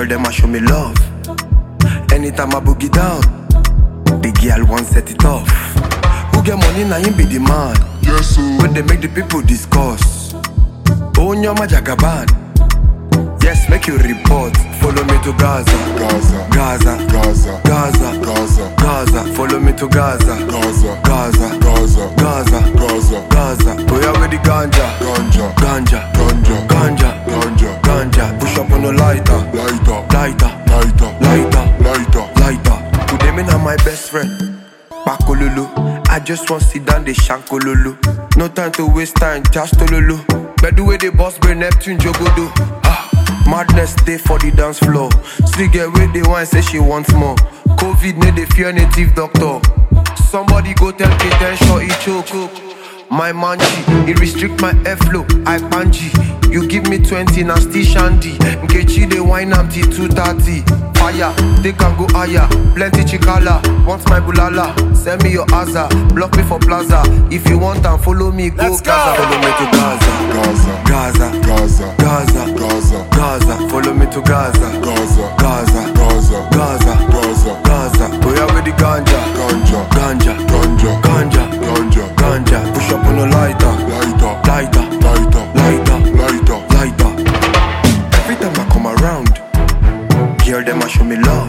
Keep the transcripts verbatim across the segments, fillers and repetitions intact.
Girl, them a show me love. Anytime I boogie down, the girl won't set it off. Who get money now him be the man. Yes, sir. When they make the people discuss. Oh, nyama jagaban. Yes, make you report. Follow me to Gaza. Gaza, Gaza, Gaza, Gaza, Gaza, Gaza. Follow me to Gaza. Gaza, Gaza, Gaza, Gaza, Gaza, Gaza. We are with the ganja. Ganja, Ganja, Ganja, Ganja, Ganja, Ganja. Push up on the lighter. Lighter, Lighter, lighter, lighter, lighter, lighter. Today me na my best friend. Bakololo. I just want sit down the shankololo. No time to waste time, just tololo. But the way they boss brain Neptune Jogodo. Ah, madness day for the dance floor. Still get where they want say she wants more. COVID need they fear native doctor. Somebody go tell Keten sure he choke. My manji, it restrict my airflow. I panji. You give me twenty now still shandy. Nkechi they wine am till two thirty. Fire, they can go higher. Plenty chikala, want my bulala. Send me your Aza, block me for plaza. If you want and follow me, go Let's Gaza. go. Follow me to Gaza. Gaza, Gaza, Gaza, Gaza, Gaza, Gaza. Follow me to Gaza. Gaza, Gaza, Gaza, Gaza, Gaza, Gaza. We are with the ganja. Ganja, Ganja, Ganja, Ganja, Ganja, Ganja. Push up on the lighter. Lighter, Lighter, lighter, lighter, lighter, lighter. Every time I come around, girl them a show me love.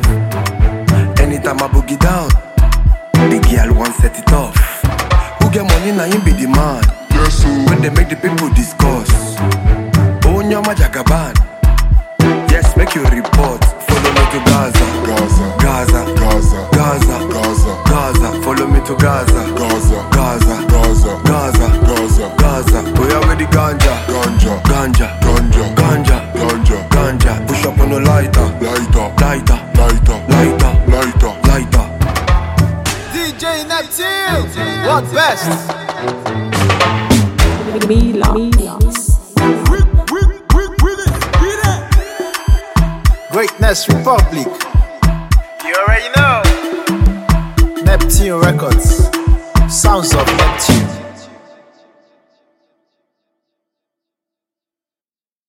Anytime I boogie down, the girl won't set it off. Who get money now him be the man. yes, sir. When they make the people discuss. Oh nyama jagaban. Yes, make you report. Follow me to Gaza. Gaza, Gaza, Gaza, Gaza, Gaza, Gaza. Follow me to Gaza. Gaza, Gaza, Gaza, Gaza, Gaza, Gaza. We are with the ganja. Ganja, Ganja, Ganja, Ganja, Ganja, Ganja. Push up on the lighter. Lighter, Lighter, lighter, lighter, lighter, lighter. D J Neptune, what best? Mila. Mila. Greatness Republic, You already know. Neptune Records, Sounds of Neptune.